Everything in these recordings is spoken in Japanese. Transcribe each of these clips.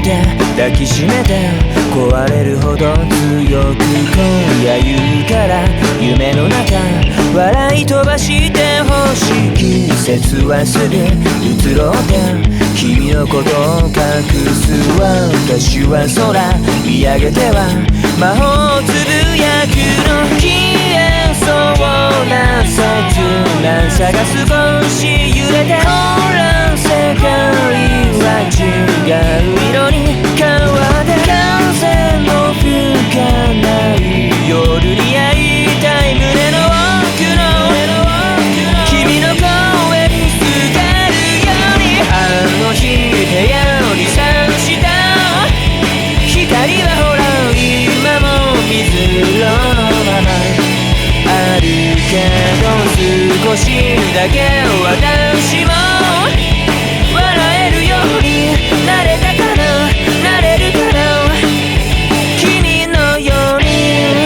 て抱きしめて壊れるほど強く今夜言うから夢の中笑い飛ばしてほしい季節はすぐ移ろって君のことを隠す私は空見上げては魔法つぶやくの消えそうな切なさが少し揺れてほら世界は違う色に変わって風も吹かない夜に会いたい胸の奥の君の声にすがるようにあの日部屋に差した光はほら今も水色のままあるけど少しだけ私も笑えるようになれたかななれるかな君のように、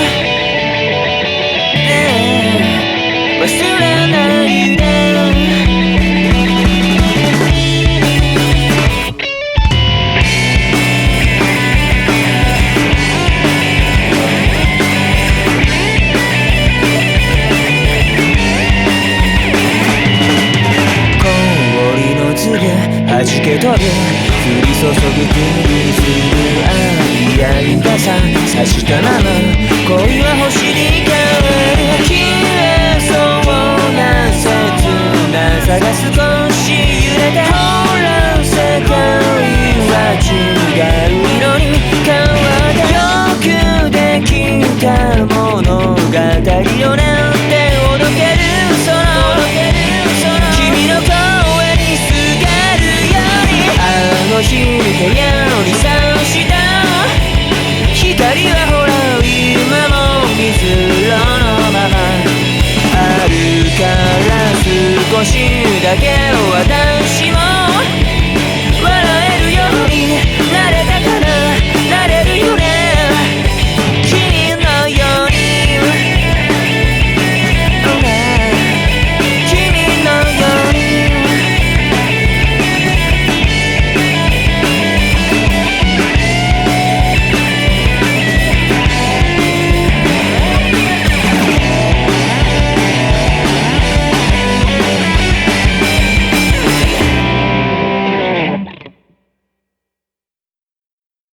忘れないで弾け飛ぶ降り注ぐ国にする愛がさ差したまま恋は星に変わる消えそうな切なさが少し揺れてほら世界は違う色に変わってよくできた物語をねっておどけるその君の声にすがるあの日部屋に差した光はほら今も水色のままあるから少しだけ私